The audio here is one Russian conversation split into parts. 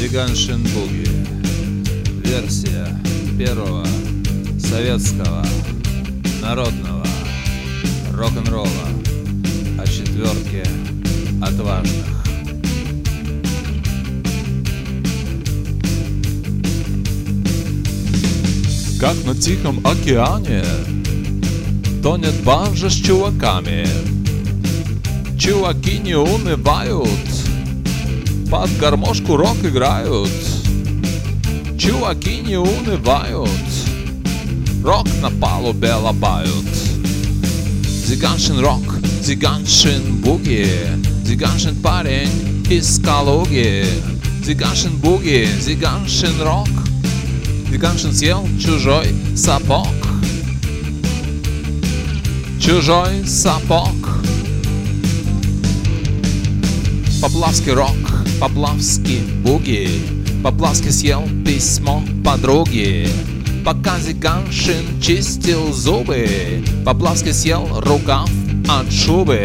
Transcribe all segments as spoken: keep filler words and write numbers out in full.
Дзиганшин Буги. Версия первого советского народного рок-н-ролла о четверке отважных. Как на Тихом океане тонет баржа с чуваками. Чуваки не унывают, под гармошку рок играют. Чуваки не унывают, рок на палубе лобают. Дзиганшин рок, Дзиганшин буги, Дзиганшин парень из Калуги. Дзиганшин буги, Дзиганшин рок, Дзиганшин съел чужой сапог. Чужой сапог. Поплавский рок, Поплавский буги, Поплавский съел письмо подруги. Пока Дзиганшин чистил зубы, Поплавский съел рукав от шубы.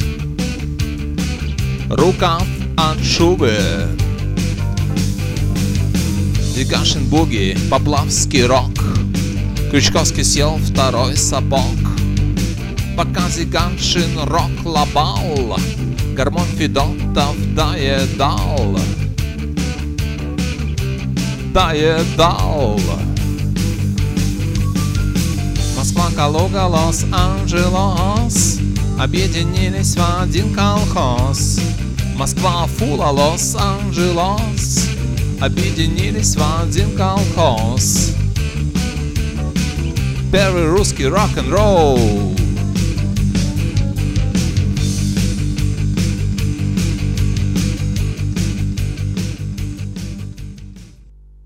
Рукав от шубы. Дзиганшин буги, Поплавский рок, Крючковский съел второй сапог. Пока Дзиганшин рок лобал, гармон Федотов доедал. Доедал. Москва, Калуга, Лос-Анджелес объединились в один колхоз. Москва, Фула, Лос-Анджелес объединились в один колхоз. Первый русский рок-н-ролл